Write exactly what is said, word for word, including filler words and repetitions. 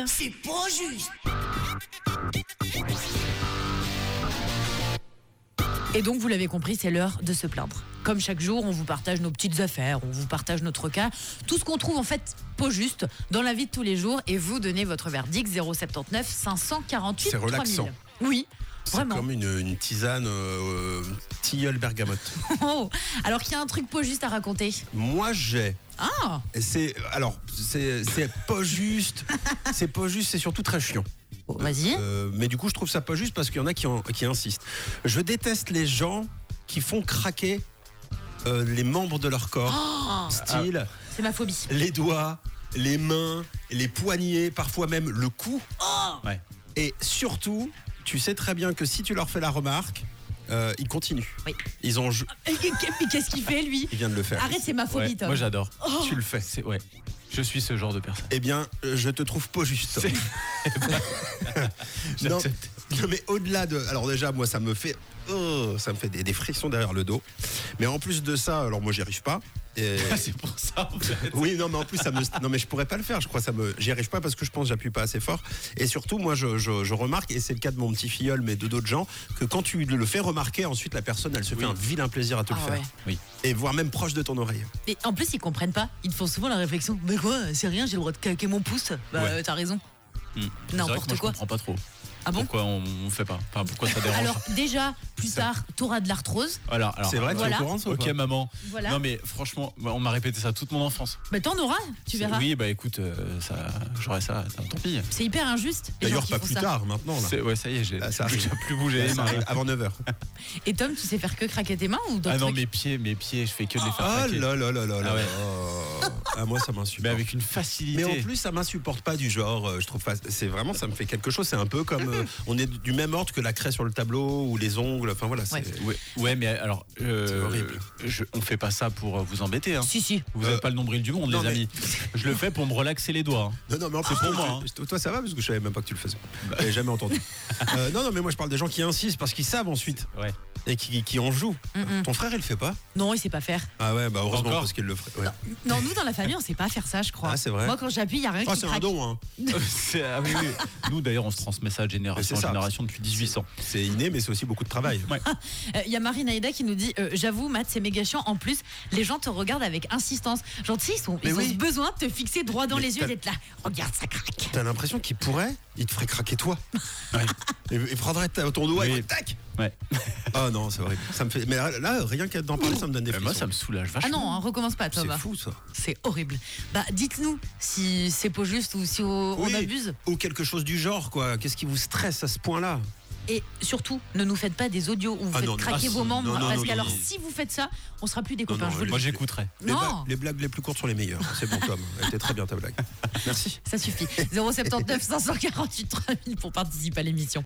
C'est pas juste. Et donc, vous l'avez compris, c'est l'heure de se plaindre. Comme chaque jour, on vous partage nos petites affaires, on vous partage notre cas, tout ce qu'on trouve en fait pas juste dans la vie de tous les jours, et vous donnez votre verdict. Zéro sept neuf cinq cent quarante-huit C'est relaxant. trois mille. Oui, C'est vraiment. comme une, une tisane euh, tilleul bergamote. Oh, alors qu'il y a un truc pas juste à raconter. Moi, j'ai. Ah, C'est alors c'est c'est pas juste. C'est pas juste. C'est surtout très chiant. oh, vas-y. Euh, mais du coup, je trouve ça pas juste parce qu'il y en a qui, en- qui insistent. Je déteste les gens qui font craquer euh, les membres de leur corps, Oh, style c'est ma phobie. les doigts, les mains, les poignets, parfois même le cou. Ouais. Et surtout, tu sais très bien que si tu leur fais la remarque, euh, ils continuent. Oui. Ils ont, Et qu'est-ce qu'il fait, lui? il vient de le faire. Arrête, c'est ma phobie, Ouais, Tom. moi j'adore. Tu le fais. C'est ouais. Je suis ce genre de personne. Eh bien, euh, je te trouve pas juste. Non, J'accepte. non, mais au-delà de. Alors, déjà, moi, ça me fait. Oh, ça me fait des, des frictions derrière le dos. Mais en plus de ça, alors moi, j'y arrive pas. Et- C'est pour ça. En fait. Oui, non, mais en plus, ça me. Non, mais je pourrais pas le faire. Je crois, ça me. J'y arrive pas parce que je pense que j'appuie pas assez fort. Et surtout, moi, je, je, je remarque, et c'est le cas de mon petit filleul, mais de d'autres gens, que quand tu le fais remarquer, ensuite, la personne, elle se fait Oui. un vilain plaisir à te Ah le faire. ouais. Oui. Et voire même proche de ton oreille. Et en plus, ils comprennent pas. Ils te font souvent la réflexion. Mais quoi, c'est rien, j'ai le droit de claquer mon pouce. Bah, Ouais. euh, t'as raison. Hmm. C'est N'importe vrai que moi, quoi. Je comprends pas trop. Ah bon? Pourquoi on, on fait pas Enfin, pourquoi ça dérange? Alors, déjà, plus Ça- tard, t'auras de l'arthrose. Voilà, alors, C'est vrai, tu es Voilà. au courant de ça ou Ok, pas maman. Voilà. Non, mais franchement, on m'a répété ça toute mon enfance. Mais t'en auras, tu verras. Oui, bah écoute, euh, ça, j'aurais ça, tant pis. C'est hyper injuste. les gens D'ailleurs, qui pas font plus ça. tard, maintenant. Là. C'est- Ouais, ça y est, j'ai Ah, ça j'ai arrive. déjà plus bougé les Ça mains. arrive avant neuf heures. Et Tom, tu sais faire que craquer tes mains ou d'autres Ah non, trucs? mes pieds, mes pieds, je fais que de les faire Ah craquer. là là là là là. Ah ouais. là. Ah, moi, ça Mais m'insupporte. avec une facilité. Mais en plus, ça m'insupporte pas du genre. euh, je trouve pas. C'est vraiment, ça me fait quelque chose. C'est un peu comme. euh, on est du même ordre que la craie sur le tableau ou les ongles. Enfin voilà. C'est, Ouais. Ouais, ouais, mais alors, euh, C'est horrible. je, on fait pas ça pour vous embêter. Hein. Si, si. Vous n'avez Euh, pas le nombril du monde, non, les mais- amis. Je le fais pour me relaxer les doigts. hein. Non, non, mais en plus, pour toi, moi, tu- toi, ça va parce que je savais même pas que tu le faisais. J'avais jamais entendu. Euh, non, non, mais moi, je parle des gens qui insistent parce qu'ils savent ensuite Ouais. et qui, qui en jouent. Mm-mm. Ton frère, il le fait pas? Non, il sait pas faire. Ah ouais, bah heureusement Encore parce qu'il le ferait. Ouais. Non, nous, dans la famille, on sait pas faire ça, je crois. Ah, c'est vrai. Moi, quand j'appuie, il y a rien Ah, qui c'est un craque. don, hein. C'est- ah oui, oui. Nous, d'ailleurs, on se transmet ça de génération Mais en c'est ça. génération depuis dix-huit ans. C'est inné, mais c'est aussi beaucoup de travail. Ouais. Euh, Il y a Marine Aïda qui nous dit euh, j'avoue, Matt, c'est méga chiant. En plus, les gens te regardent avec insistance. Genre, tu sais, ils, sont, Mais ils oui. ont ce besoin de te fixer droit dans Mais les yeux t'as- et d'être là. Regarde, ça craque. T'as l'impression qu'il pourrait, il te ferait craquer toi. Ouais. Il il prendrait ta- ton doigt Oui. et tac. Ouais. Ah non, c'est horrible. Ça me fait. Mais là, rien qu'à d'en parler, ça me donne des Euh, frissons. moi, ça me soulage Ah vachement. non, hein, recommence pas, C'est Thomas. fou ça. C'est horrible. Bah, dites-nous si c'est pas juste ou si on, on Oui. abuse. Ou quelque chose du genre, quoi. Qu'est-ce qui vous stresse à ce point-là? Et surtout, ne nous faites pas des audios où vous Ah faites non, non. craquer Ah vos si. membres. Non, non, parce non, qu'alors, non. si vous faites ça, on sera plus des Non, copains. non, je vous le Moi, dis. j'écouterai. Les, Non. blagues, les blagues les plus courtes sont les meilleures. C'est bon, Tom. Elle était très bien ta blague. Merci. Ça suffit. zéro sept neuf cinq cent quarante-huit trois mille pour participer à l'émission.